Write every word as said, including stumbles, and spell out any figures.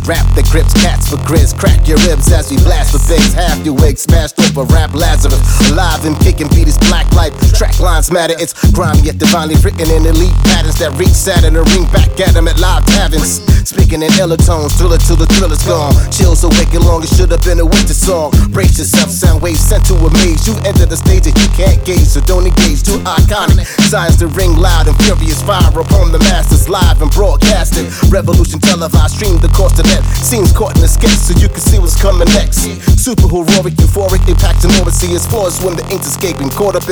Rap that grips cats for grizz. Crack your ribs as we blast for bigs. Half your wig smashed over rap Lazarus. Alive and kicking beat is black life. Track lines matter, it's grime yet divinely written in elite patterns that reach Saturn and ring back at them at live taverns. Speaking in iller tones, thriller till the thriller's gone. Chills so wicked long, it should have been a winter song. Brace yourself, sound waves sent to a maze. You enter the stage that you can't gauge, so don't engage. Too iconic, signs to ring loud and furious. Fire upon the masses, live and broadcasted. Revolution televised, streamed across the net. Scenes caught in the sketch so you can see what's coming next. Super heroic, euphoric, impact enormity. As far as when the ink's escaping, caught up in